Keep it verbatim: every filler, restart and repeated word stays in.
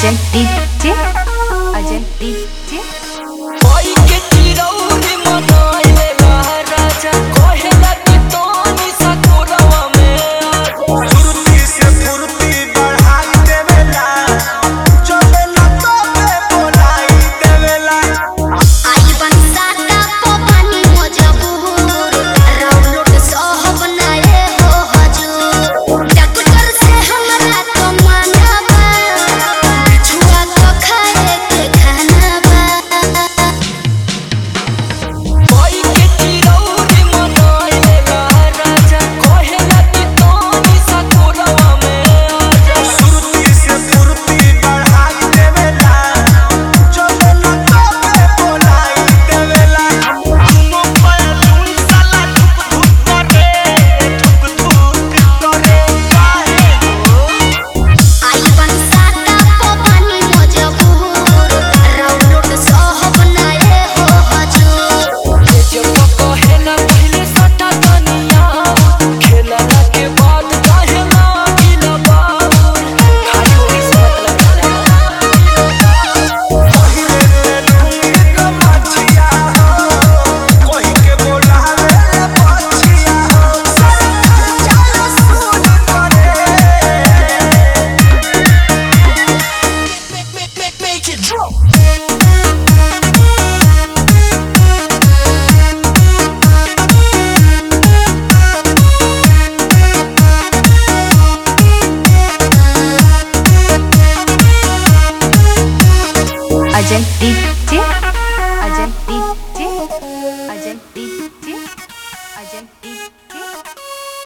Ajay DJ Ajay DJ कोई के चिरौरी मनाइले राजा कोहेला कि तोनी सकुरवा में फुर्ती से फुर्ती बढ़ाई देवेला चलेला तो पे बोलाई देवेला आई बंसाता को पानी मजबूर राउंड साहब नए हो हजूर डॉक्टर से हमरा तो माना बा छुआ तो खाए के खाना बा कोई के चिरौरी मनाइले राजा कोहेला कि तोनी सकुरवा में फुर्ती से फुर्ती बढ़ाई देवेला चलेला तो पे बोलाई देवेला तुम पलून साला धुक धुक करे धुक धुक करे काहे हो आई बंसाता को पानी मजबूर राउंड साहब नए हो हजूर जब कहेला पहले सटा तनिया खेला के बाद कहेला गिला बाबूर खाली होई से मतलब पहिले लुंगी क मछिया हो कोई के बोलावे पछिया हो चलो सुन करे make it drop Ajay DJ